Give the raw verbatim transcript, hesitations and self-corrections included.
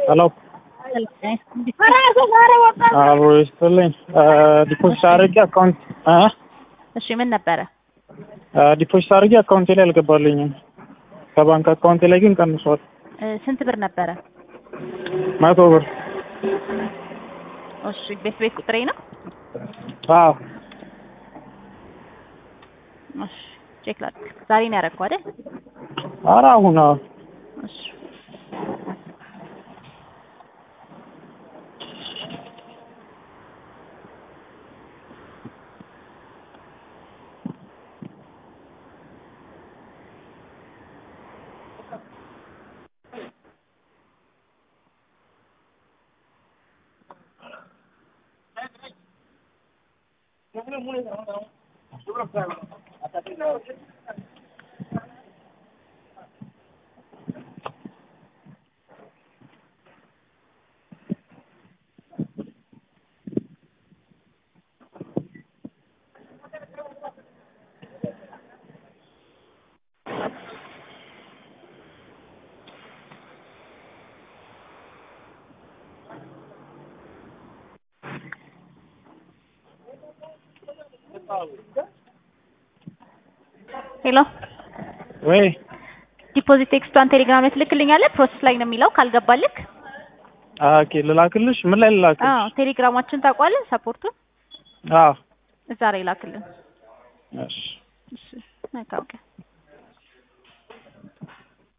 Hello. አዎ ይስጥልኝ ዲፖዚት አድርጌ አካውንት አ እሺ ምን ነበረ ዲፖዚት አድርጌ አካውንቴ ላይ አልገባልኝም ከባንክ አካውንቴ ላይ ግን ቀንሷል ስንት ብር ነበረ መቶ ብር እሺ ቤት ቤት ቁጥሬ ነው አዎ እሺ ቼክ ላድርግ ዛሬ ነው ያደረኩት አይደል ኧረ አሁን አዎ እሺ ሄሎ ወይ ዲፖዚት ቴክስቷን ቴሌግራም ላይ ትልክልኛለህ ፕሮሰስ ላይ ነው የሚለው ካልገባልክ ኦኬ ልላክልሽ ምን ላይ ልላክልሽ አዎ ቴሌግራማችን ታውቃለህ ሰፖርቱን አዎ እዛ ላይ ላክልን እሺ እሺ መልካም ቀን